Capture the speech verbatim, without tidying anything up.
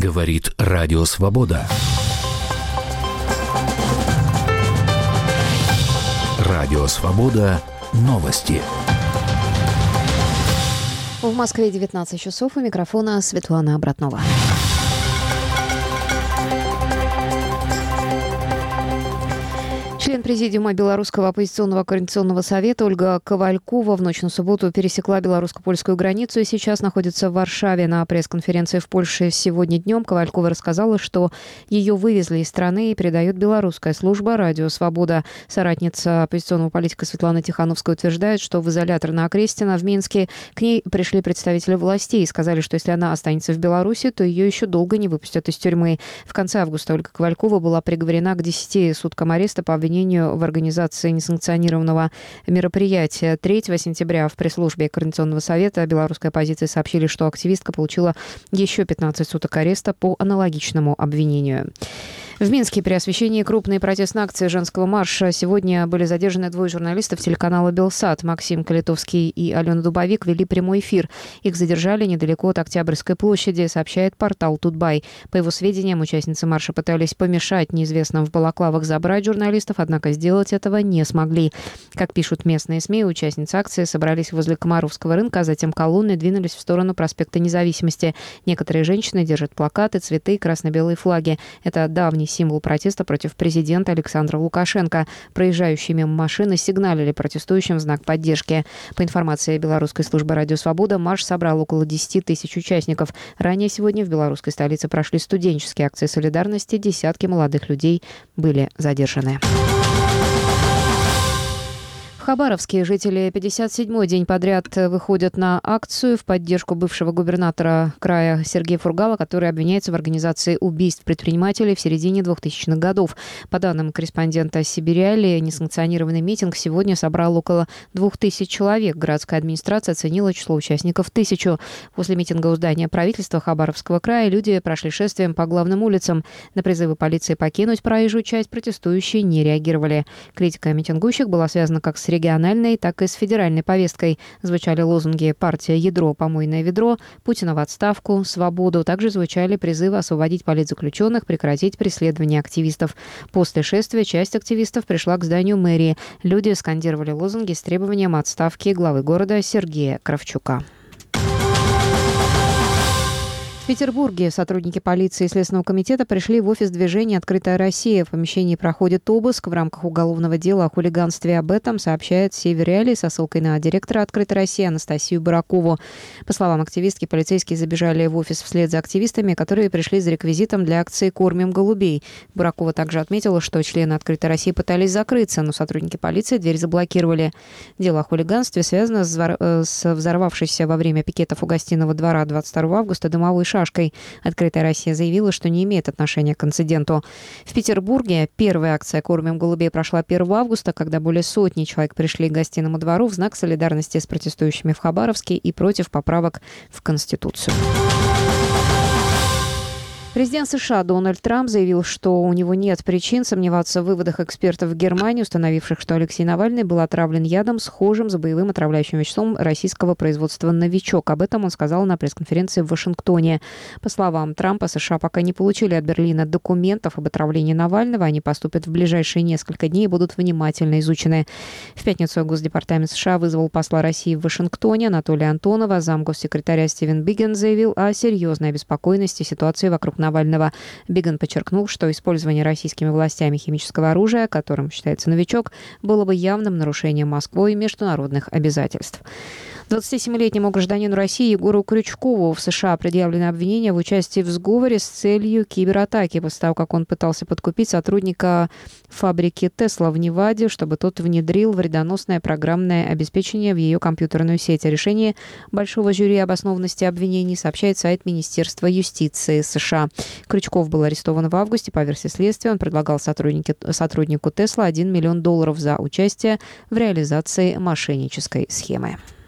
Говорит Радио Свобода. Радио Свобода. Новости. В Москве девятнадцать часов. У микрофона Светлана Обратнова. Член Президиума Белорусского оппозиционного координационного совета Ольга Ковалькова в ночь на субботу пересекла белорусско-польскую границу и сейчас находится в Варшаве. На пресс-конференции в Польше сегодня днем Ковалькова рассказала, что ее вывезли из страны и передает белорусская служба «Радио Свобода». Соратница оппозиционного политика Светлана Тихановская утверждает, что в изолятор на Окрестина в Минске к ней пришли представители властей и сказали, что если она останется в Беларуси, то ее еще долго не выпустят из тюрьмы. В конце августа Ольга Ковалькова была приговорена к десяти суткам ареста по обвинению в организации несанкционированного мероприятия. третьего сентября в пресс-службе Координационного совета белорусской оппозиции сообщили, что активистка получила еще пятнадцать суток ареста по аналогичному обвинению. В Минске при освещении крупной протестной акции женского марша сегодня были задержаны двое журналистов телеканала «Белсат». Максим Калитовский и Алена Дубовик вели прямой эфир. Их задержали недалеко от Октябрьской площади, сообщает портал Тутбай. По его сведениям, участницы марша пытались помешать неизвестным в балаклавах забрать журналистов, однако сделать этого не смогли. Как пишут местные СМИ, участницы акции собрались возле Комаровского рынка, а затем колонны двинулись в сторону проспекта Независимости. Некоторые женщины держат плакаты, цветы и красно-белые флаги. Это давний символ протеста против президента Александра Лукашенко. Проезжающие мимо машины сигналили протестующим в знак поддержки. По информации белорусской службы «Радио Свобода», марш собрал около десяти тысяч участников. Ранее сегодня в белорусской столице прошли студенческие акции солидарности. Десятки молодых людей были задержаны. В Хабаровске жители пятьдесят седьмой день подряд выходят на акцию в поддержку бывшего губернатора края Сергея Фургала, который обвиняется в организации убийств предпринимателей в середине двухтысячных годов. По данным корреспондента Сибиряли, несанкционированный митинг сегодня собрал около двух тысяч человек. Городская администрация оценила число участников в тысячу. После митинга у здания правительства Хабаровского края люди прошли шествием по главным улицам. На призывы полиции покинуть проезжую часть протестующие не реагировали. Критика митингующих была связана как с региональной, так и с федеральной повесткой. Звучали лозунги «Партия ядро, помойное ведро», «Путина в отставку», «Свободу». Также звучали призывы освободить политзаключенных, прекратить преследование активистов. После шествия часть активистов пришла к зданию мэрии. Люди скандировали лозунги с требованием отставки главы города Сергея Кравчука. В Петербурге сотрудники полиции и Следственного комитета пришли в офис движения «Открытая Россия». В помещении проходит обыск в рамках уголовного дела о хулиганстве. Об этом сообщает Северяли со ссылкой на директора «Открытой России» Анастасию Баракову. По словам активистки, полицейские забежали в офис вслед за активистами, которые пришли за реквизитом для акции «Кормим голубей». Баракова также отметила, что члены «Открытой России» пытались закрыться, но сотрудники полиции дверь заблокировали. Дело о хулиганстве связано с взорвавшейся во время пикетов у Гостиного двора двадцать второго августа дымовой шашкой. «Открытая Россия» заявила, что не имеет отношения к инциденту. В Петербурге первая акция «Кормим голубей» прошла первого августа, когда более сотни человек пришли к Гостиному двору в знак солидарности с протестующими в Хабаровске и против поправок в Конституцию. Президент США Дональд Трамп заявил, что у него нет причин сомневаться в выводах экспертов в Германии, установивших, что Алексей Навальный был отравлен ядом, схожим с боевым отравляющим веществом российского производства «Новичок». Об этом он сказал на пресс-конференции в Вашингтоне. По словам Трампа, США пока не получили от Берлина документов об отравлении Навального. Они поступят в ближайшие несколько дней и будут внимательно изучены. В пятницу Госдепартамент США вызвал посла России в Вашингтоне Анатолия Антонова. Замгоссекретаря Стивен Бигган заявил о серьезной обеспокоенности ситуации вокруг Навального. Бигган подчеркнул, что использование российскими властями химического оружия, которым считается «Новичок», было бы явным нарушением Москвой международных обязательств. двадцатисемилетнему гражданину России Егору Крючкову в США предъявлено обвинение в участии в сговоре с целью кибератаки после того, как он пытался подкупить сотрудника фабрики Tesla в Неваде, чтобы тот внедрил вредоносное программное обеспечение в ее компьютерную сеть. О решении большого жюри обоснованности обвинений сообщает сайт Министерства юстиции США. Крючков был арестован в августе. По версии следствия, он предлагал сотруднику Tesla один миллион долларов за участие в реализации мошеннической схемы.